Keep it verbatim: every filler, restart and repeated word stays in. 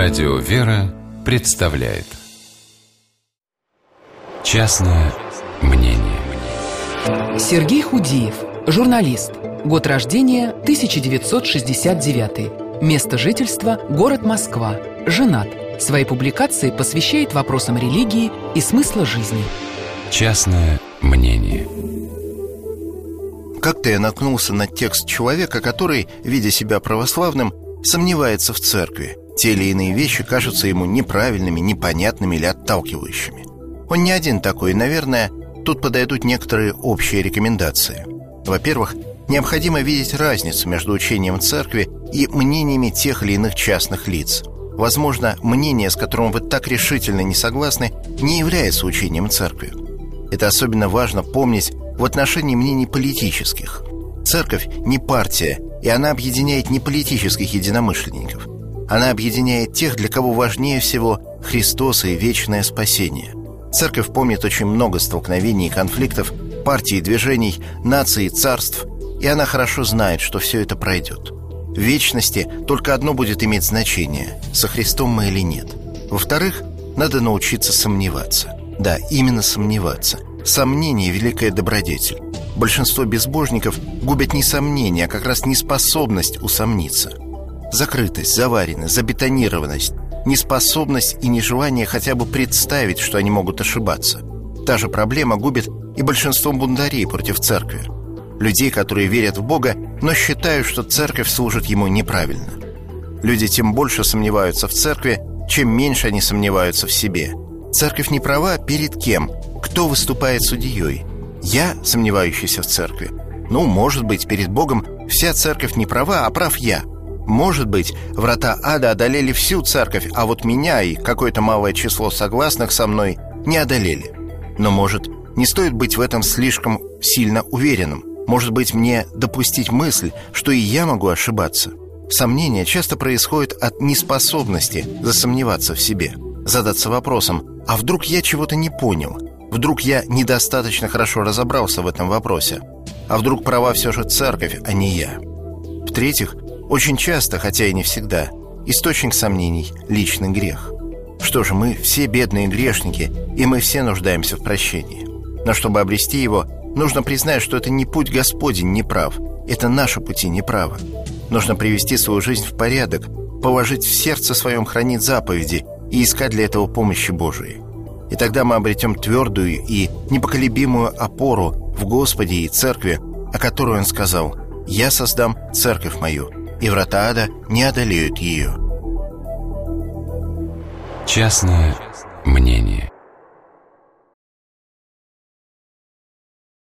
Радио «Вера» представляет «Частное мнение». Сергей Худиев, журналист. Год рождения тысяча девятьсот шестьдесят девятый. Место жительства – город Москва. Женат. Свои публикации посвящает вопросам религии и смысла жизни. «Частное мнение». Как-то я наткнулся на текст человека, который, видя себя православным, сомневается в церкви. Те или иные вещи кажутся ему неправильными, непонятными или отталкивающими. Он не один такой, и, наверное, тут подойдут некоторые общие рекомендации. Во-первых, необходимо видеть разницу между учением церкви и мнениями тех или иных частных лиц. Возможно, мнение, с которым вы так решительно не согласны, не является учением церкви. Это особенно важно помнить в отношении мнений политических. Церковь не партия, и она объединяет не политических единомышленников. Она объединяет тех, для кого важнее всего Христос и вечное спасение. Церковь помнит очень много столкновений и конфликтов, партий и движений, наций и царств, и она хорошо знает, что все это пройдет. В вечности только одно будет иметь значение – со Христом мы или нет. Во-вторых, надо научиться сомневаться. Да, именно сомневаться. Сомнение – великая добродетель. Большинство безбожников губят не сомнение, а как раз неспособность усомниться. Закрытость, заваренность, забетонированность, неспособность и нежелание хотя бы представить, что они могут ошибаться. Та же проблема губит и большинство бунтарей против церкви. Людей, которые верят в Бога, но считают, что церковь служит ему неправильно. Люди тем больше сомневаются в церкви, чем меньше они сомневаются в себе. Церковь не права перед кем? Кто выступает судьей? Я, сомневающийся в церкви? Ну, может быть, перед Богом вся церковь не права, а прав я. Может быть, врата ада одолели всю церковь, а вот меня и какое-то малое число согласных со мной не одолели. Но, может, не стоит быть в этом слишком сильно уверенным. Может быть, мне допустить мысль, что и я могу ошибаться. Сомнение часто происходит от неспособности засомневаться в себе. Задаться вопросом: а вдруг я чего-то не понял? Вдруг я недостаточно хорошо разобрался в этом вопросе? А вдруг права все же церковь, а не я? В-третьих, очень часто, хотя и не всегда, источник сомнений – личный грех. Что же, мы все бедные грешники, и мы все нуждаемся в прощении. Но чтобы обрести его, нужно признать, что это не путь Господень неправ, это наши пути неправы. Нужно привести свою жизнь в порядок, положить в сердце своем хранить заповеди и искать для этого помощи Божией. И тогда мы обретем твердую и непоколебимую опору в Господе и Церкви, о которой Он сказал: «Я создам церковь мою, и врата ада не одолеют ее». Частное мнение.